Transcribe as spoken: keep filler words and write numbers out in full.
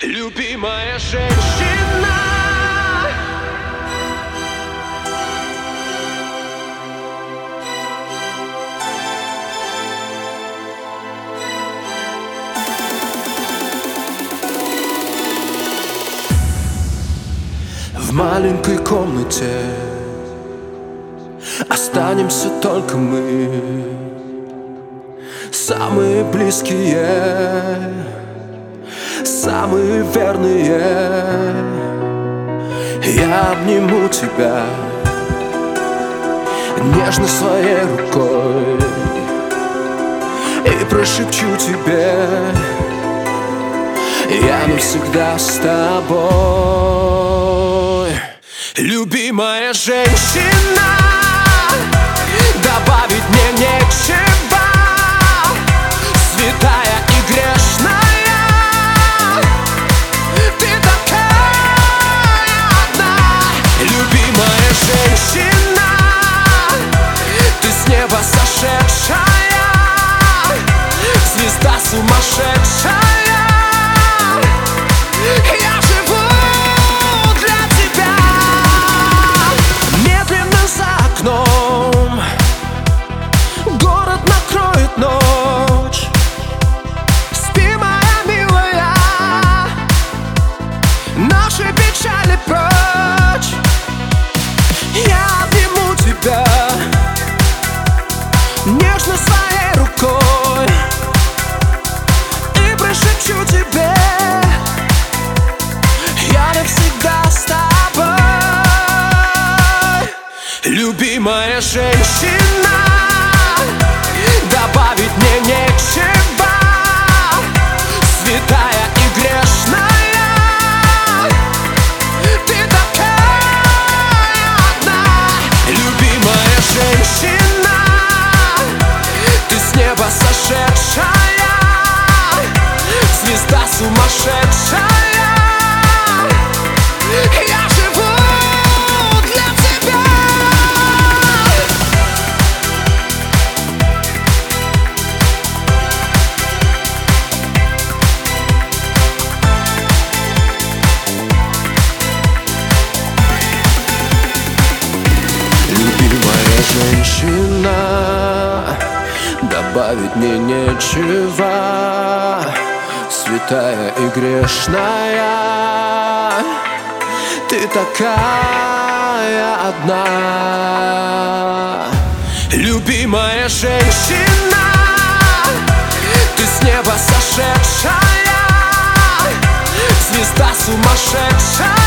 Любимая женщина. В маленькой комнате останемся только мы, самые близкие, самые верные. Я обниму тебя нежно своей рукой и прошепчу тебе: я навсегда с тобой. Любимая женщина, добавить мне нечего, святая и грешная, ты такая одна. Любимая женщина, ты с неба сошедшая, звезда сумасшедшая. Я живу для тебя. Медленно за окном город накроет ночь. Спи, моя милая, наши печали прочь. Я обниму тебя нежно своей рукой и прошепчу тебе: я навсегда с тобой. Любимая женщина, добавить мне нечего, святая и грешная, ты такая одна. Любимая женщина, ты с неба сошедшая, звезда сумасшедшая. Я живу для тебя. Любимая женщина, добавить мне нечего, святая и грешная, ты такая одна. Любимая женщина, ты с неба сошедшая, звезда сумасшедшая.